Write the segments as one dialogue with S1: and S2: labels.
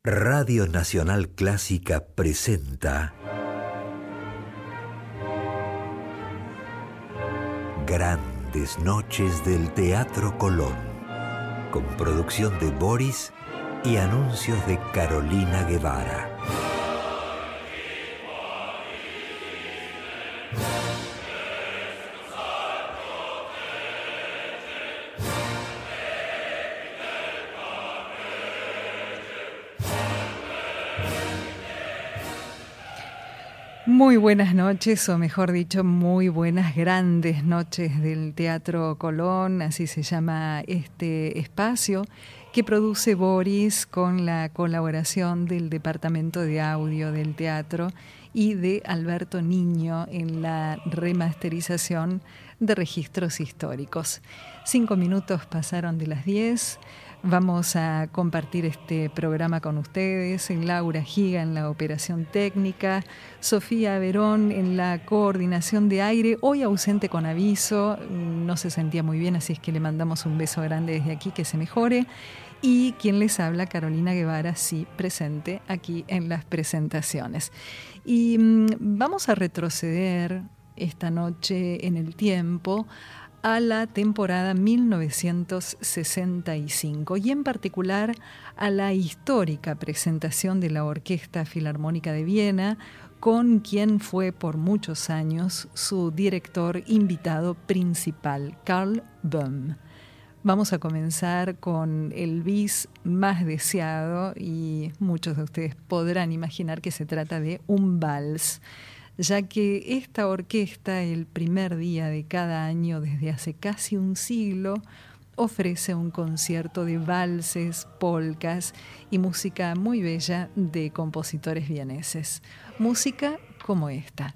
S1: Radio Nacional Clásica presenta Grandes Noches del Teatro Colón, con producción de Boris y anuncios de Carolina Guevara.
S2: Muy buenas noches, o mejor dicho, muy buenas grandes noches del Teatro Colón, así se llama este espacio que produce Boris con la colaboración del Departamento de Audio del Teatro y de Alberto Niño en la remasterización de registros históricos. 5 minutos pasaron de las 10. Vamos a compartir este programa con ustedes, Laura Giga en la operación técnica, Sofía Verón en la coordinación de aire, hoy ausente con aviso, no se sentía muy bien, así es que le mandamos un beso grande desde aquí, que se mejore. Y quien les habla, Carolina Guevara, sí, presente aquí en las presentaciones. Y vamos a retroceder esta noche en el tiempo a la temporada 1965 y en particular a la histórica presentación de la Orquesta Filarmónica de Viena, con quien fue por muchos años su director invitado principal, Karl Böhm. Vamos a comenzar con el bis más deseado y muchos de ustedes podrán imaginar que se trata de un vals, ya que esta orquesta, el primer día de cada año desde hace casi un siglo, ofrece un concierto de valses, polcas y música muy bella de compositores vieneses. Música como esta.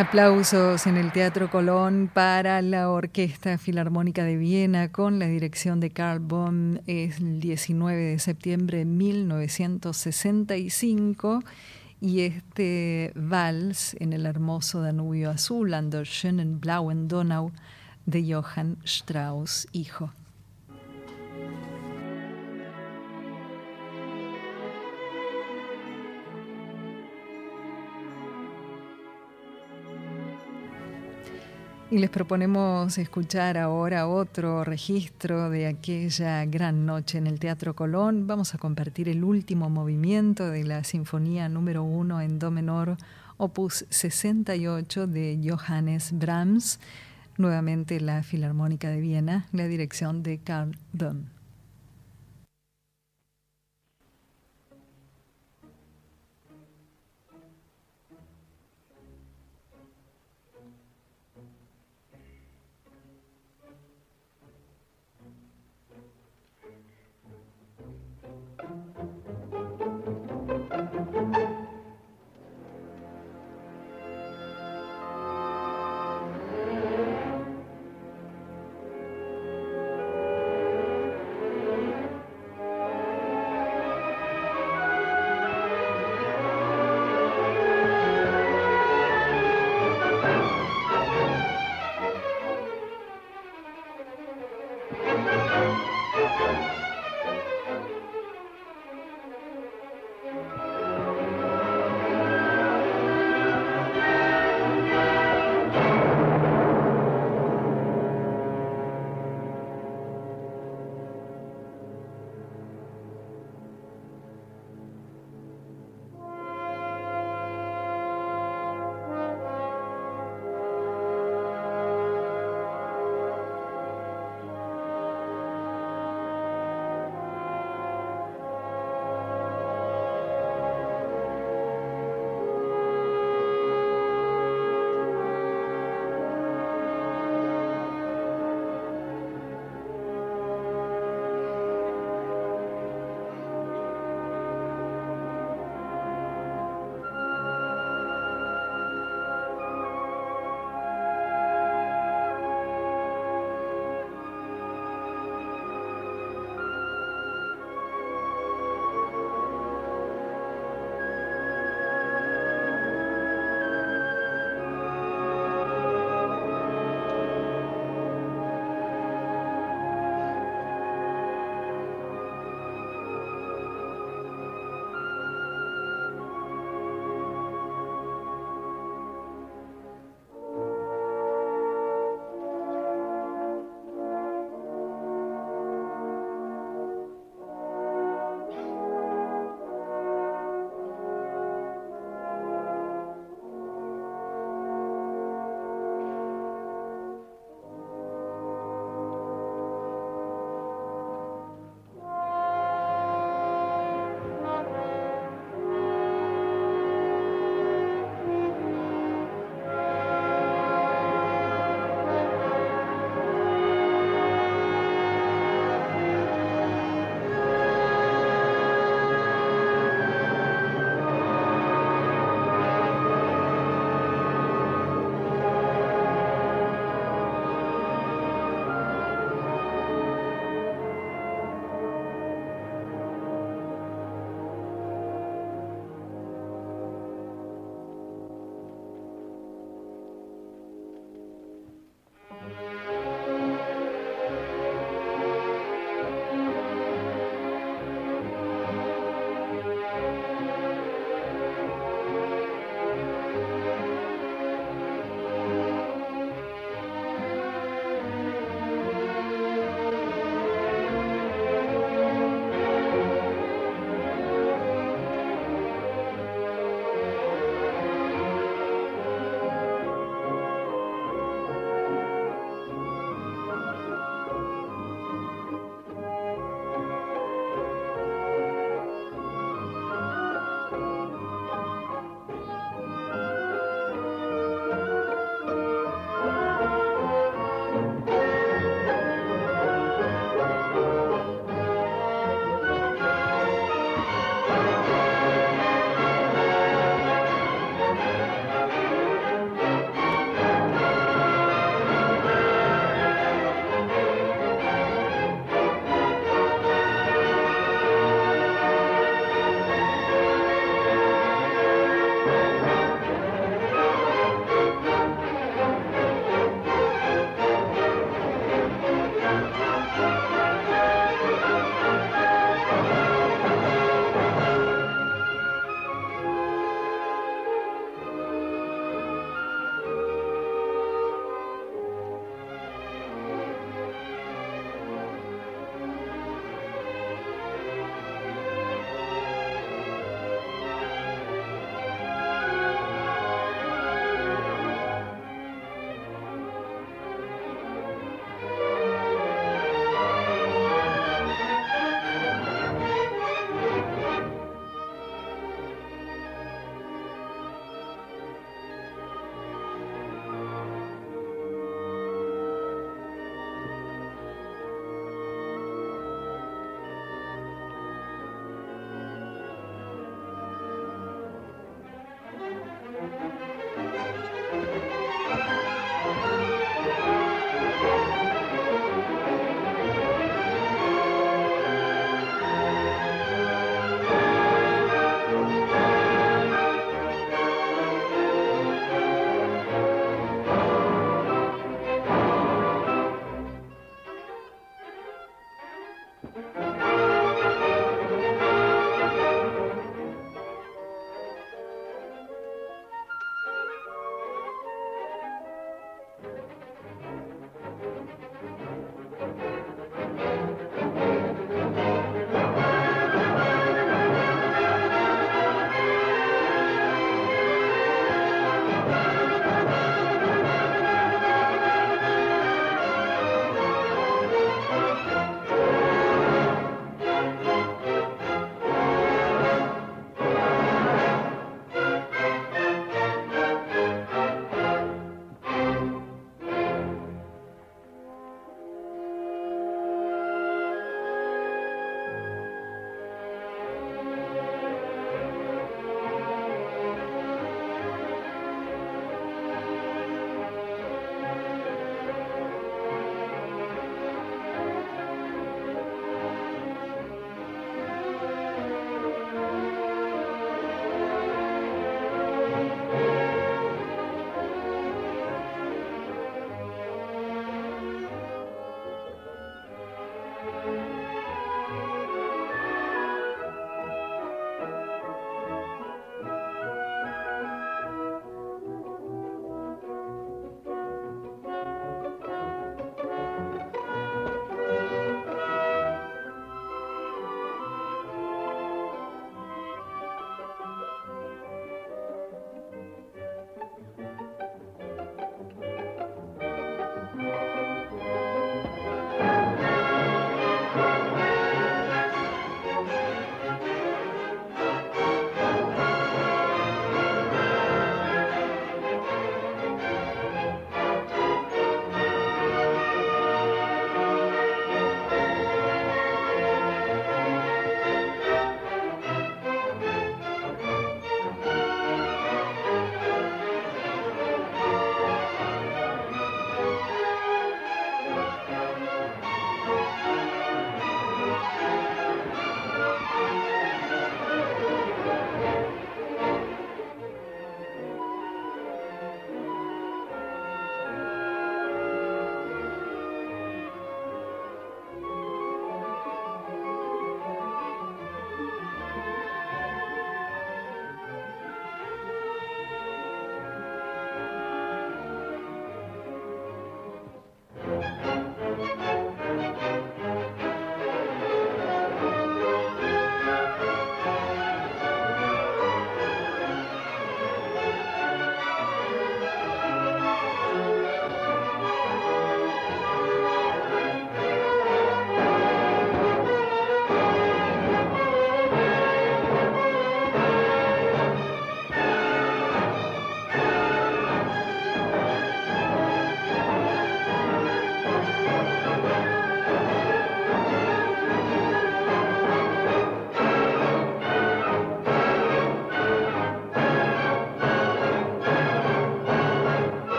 S2: Aplausos en el Teatro Colón para la Orquesta Filarmónica de Viena con la dirección de Karl Böhm. Es el 19 de septiembre de 1965 y este vals en el hermoso Danubio Azul, An der schönen blauen Donau, de Johann Strauss, hijo. Y les proponemos escuchar ahora otro registro de aquella gran noche en el Teatro Colón. Vamos a compartir el último movimiento de la Sinfonía número 1 en Do menor, opus 68 de Johannes Brahms, nuevamente la Filarmónica de Viena, la dirección de Karl Böhm.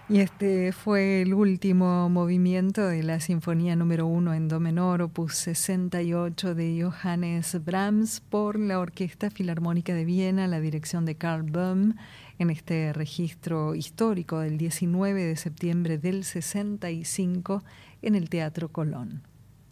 S2: Y este fue el último movimiento de la Sinfonía número 1 en Do menor, opus 68 de Johannes Brahms por la Orquesta Filarmónica de Viena, la dirección de Karl Böhm, en este registro histórico del 19 de septiembre del 65 en el Teatro Colón.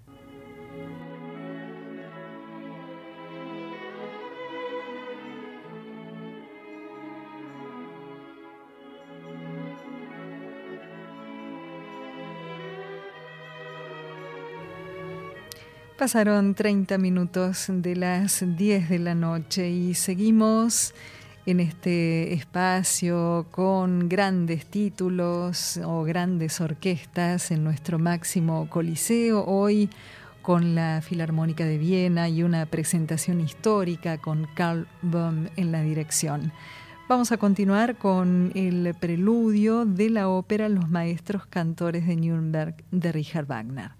S2: Pasaron 30 minutos de las 10 de la noche y seguimos en este espacio con grandes títulos o grandes orquestas en nuestro máximo coliseo, hoy con la Filarmónica de Viena y una presentación histórica con Karl Böhm en la dirección. Vamos a continuar con el preludio de la ópera Los Maestros Cantores de Nuremberg de Richard Wagner.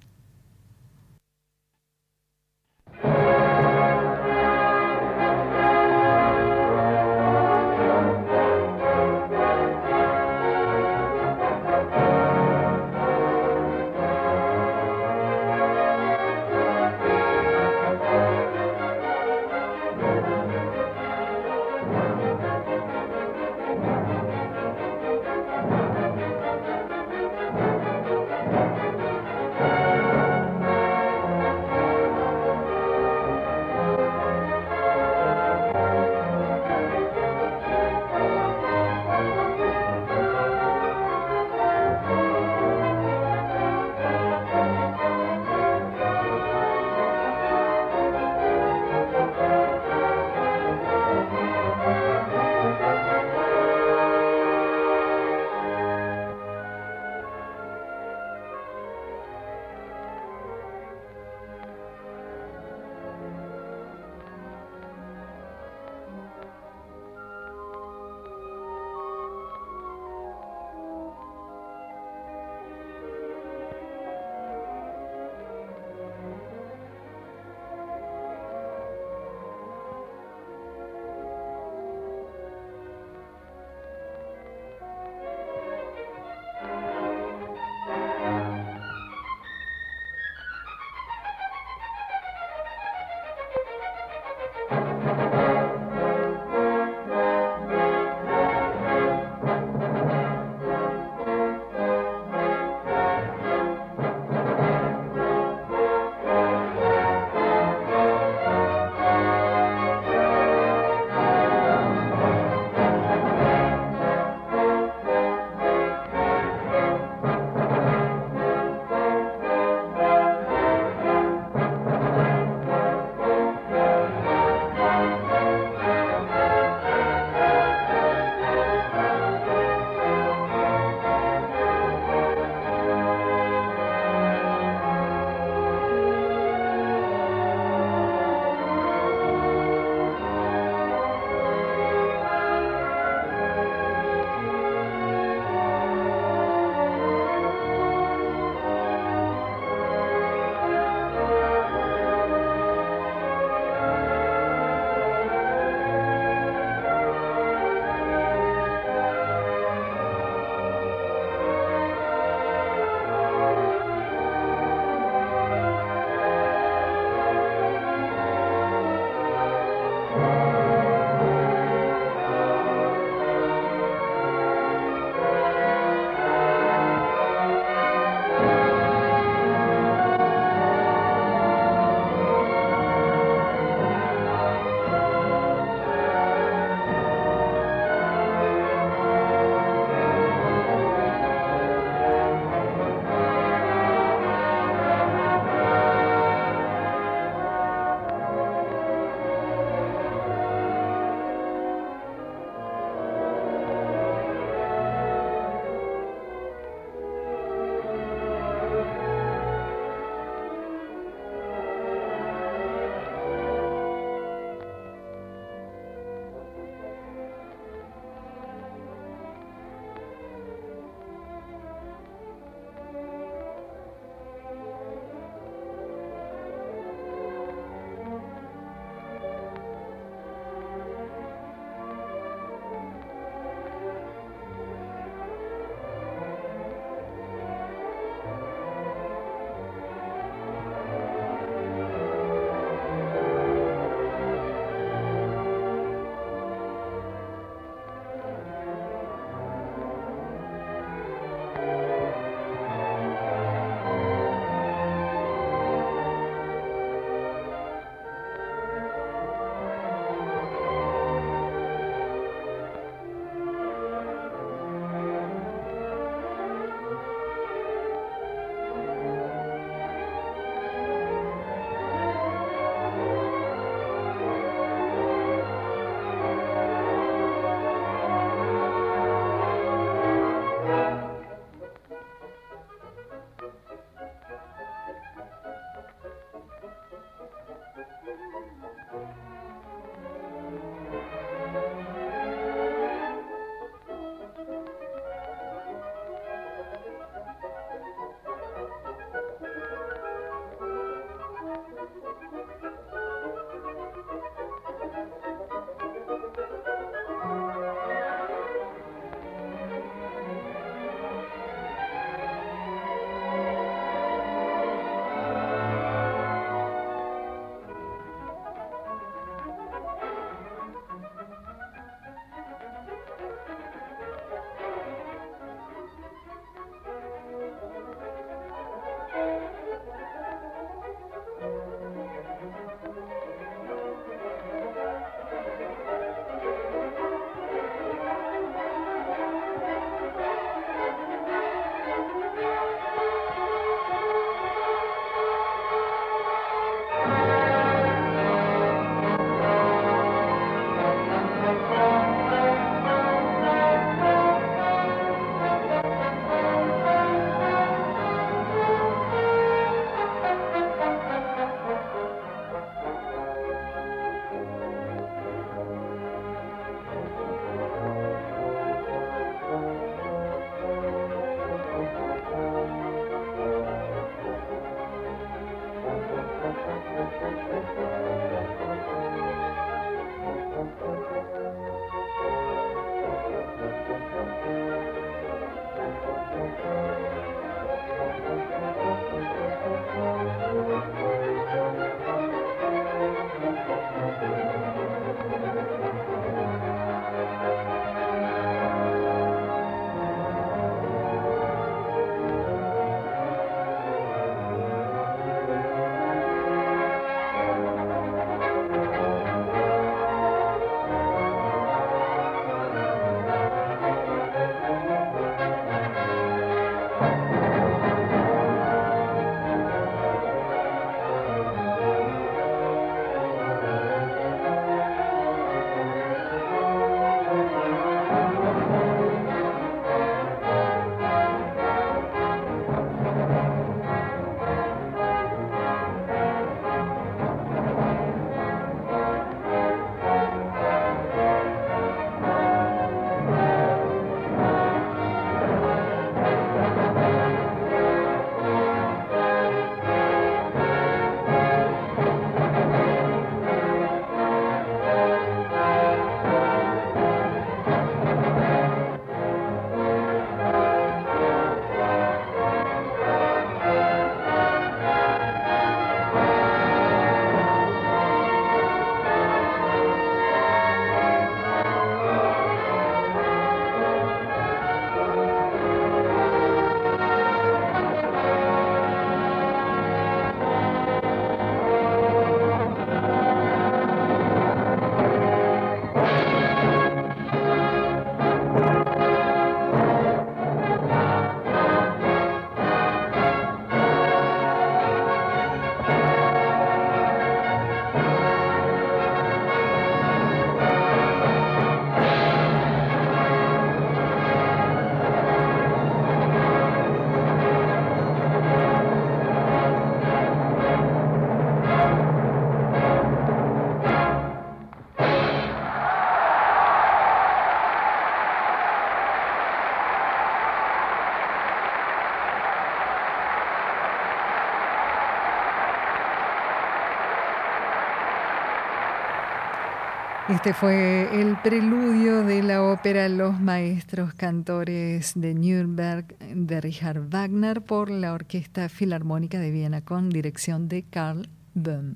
S2: Este fue el preludio de la ópera Los Maestros Cantores de Nürnberg de Richard Wagner por la Orquesta Filarmónica de Viena con dirección de Karl Böhm.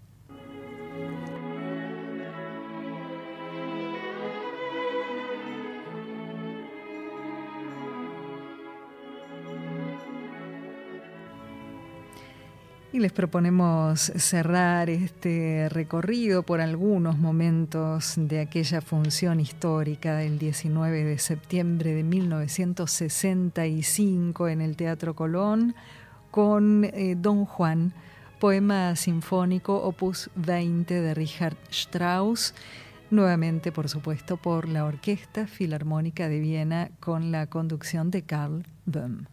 S2: Y les proponemos cerrar este recorrido por algunos momentos de aquella función histórica del 19 de septiembre de 1965 en el Teatro Colón con Don Juan, poema sinfónico opus 20 de Richard Strauss, nuevamente por supuesto por la Orquesta Filarmónica de Viena con la conducción de Karl Böhm.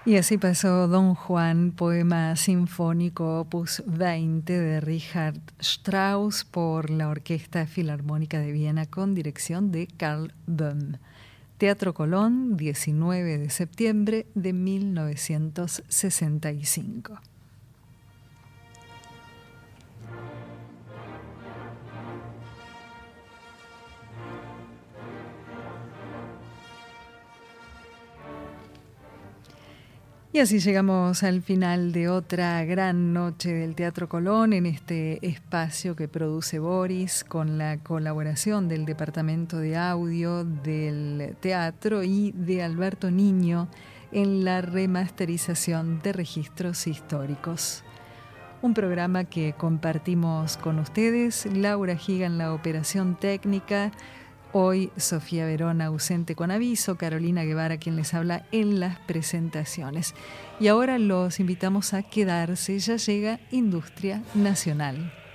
S2: Y así pasó Don Juan, poema sinfónico opus 20 de Richard Strauss por la Orquesta Filarmónica de Viena con dirección de Karl Böhm. Teatro Colón, 19 de septiembre de 1965. Y así llegamos al final de otra gran noche del Teatro Colón en este espacio que produce Boris con la colaboración del Departamento de Audio del Teatro y de Alberto Niño en la remasterización de registros históricos. Un programa que compartimos con ustedes, Laura Giga en la operación técnica. Hoy Sofía Verón ausente con aviso, Carolina Guevara quien les habla en las presentaciones. Y ahora los invitamos a quedarse, ya llega Industria Nacional.